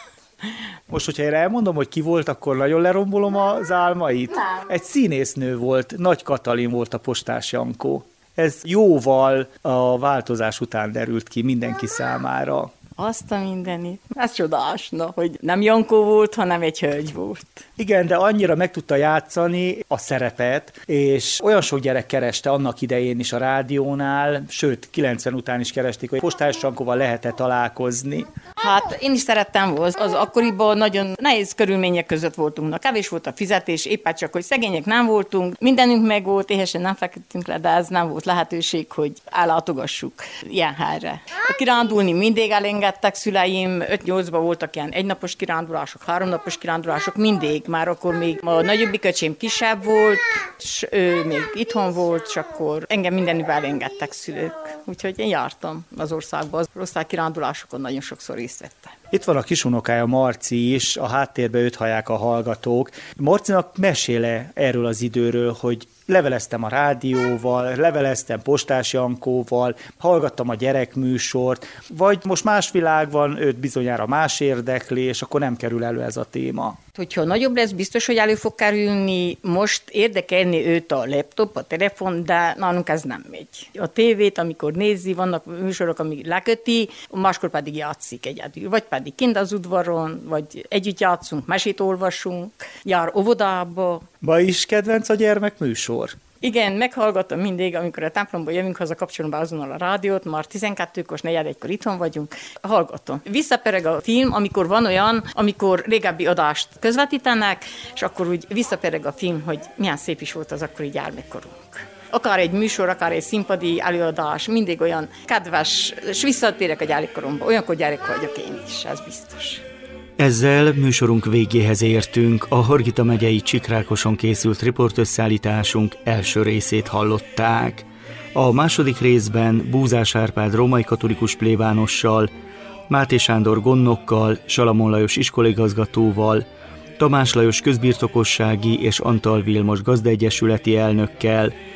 Most, hogyha én elmondom, hogy ki volt, akkor nagyon lerombolom az álmait? Nem. Egy színésznő volt, Nagy Katalin volt a Postás Jankó. Ez jóval a változás után derült ki mindenki számára. Azt a mindenit. Ez csodásna, hogy nem Jankó volt, hanem egy hölgy volt. Igen, de annyira meg tudta játszani a szerepet, és olyan sok gyerek kereste annak idején is a rádiónál, sőt, 90 után is keresték, hogy Postás Jankóval lehet-e találkozni. Hát én is szerettem volna. Az akkoriban nagyon nehéz körülmények között voltunk. Na, kevés volt a fizetés, éppen csak, hogy szegények nem voltunk. Mindenünk meg volt, éhesen nem feküdtünk le, de ez nem volt lehetőség, hogy ellátogassuk ilyen helyre. Kirándulni mindig elengedtek szüleim, 5-8-ban voltak ilyen egynapos kirándulások, 3 napos kirándulások, mindig. Már akkor még a nagyobbik öcsém kisebb volt, és ő még itthon volt, és akkor engem mindenütt elengedtek szülők. Úgyhogy én jártam az országba, az osztálykirándulásokon nagyon sokszor részt vettem. Itt van a kisunokája Marci is, a háttérbe őt hallják a hallgatók. Marcinak mesél erről az időről, hogy leveleztem a rádióval, leveleztem Postás Jankóval, hallgattam a gyerekműsort, vagy most más világ van, őt bizonyára más érdekli, és akkor nem kerül elő ez a téma. Hogyha nagyobb lesz, biztos, hogy elő fog kerülni. Most érdekelni őt a laptop, a telefon, de nálunk ez nem megy. A tévét, amikor nézi, vannak műsorok, amik leköti, máskor pedig játszik egyedül. Vagy pedig kint az udvaron, vagy együtt játszunk, mesét olvasunk, jár óvodába. Ma is kedvenc a gyermekműsor? Igen, meghallgatom mindig, amikor a templomba jövünk haza, kapcsolom be azonnal a rádiót, már 12-kor, 4-1-kor itthon vagyunk, hallgatom. Visszapereg a film, amikor van olyan, amikor régebbi adást közvetítenek, és akkor úgy visszapereg a film, hogy milyen szép is volt az akkori gyermekkorunk. Akár egy műsor, akár egy színpadi előadás, mindig olyan kedves, és visszatérek a gyerekkoromba. Olyankor gyerek vagyok én is, ez biztos. Ezzel műsorunk végéhez értünk. A Hargita megyei Csikrákoson készült riportösszállításunk első részét hallották. A második részben Búzás Árpád római katolikus plébánossal, Máté Sándor gondnokkal, Salamon Lajos iskolaigazgatóval, Tamás Lajos közbirtokossági és Antal Vilmos gazdaegyesületi elnökkel,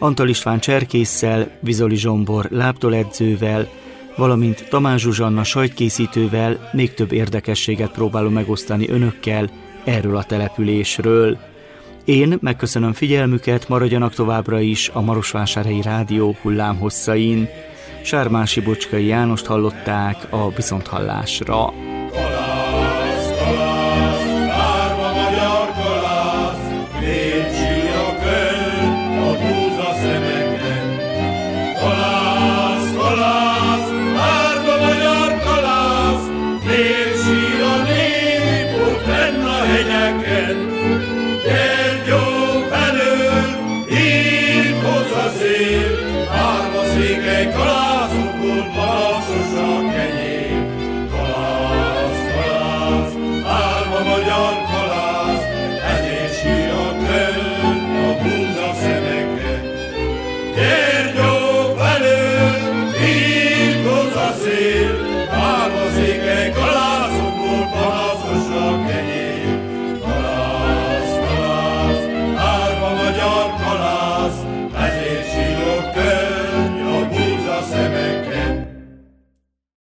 Antal István cserkésszel, Vizoli Zsombor lábtoledzővel, valamint Tamás Zsuzsanna sajtkészítővel még több érdekességet próbálom megosztani önökkel erről a településről. Én megköszönöm figyelmüket, maradjanak továbbra is a Marosvásárhelyi Rádió hullámhosszain. Sármási Bocskai Jánost hallották a viszonthallásra.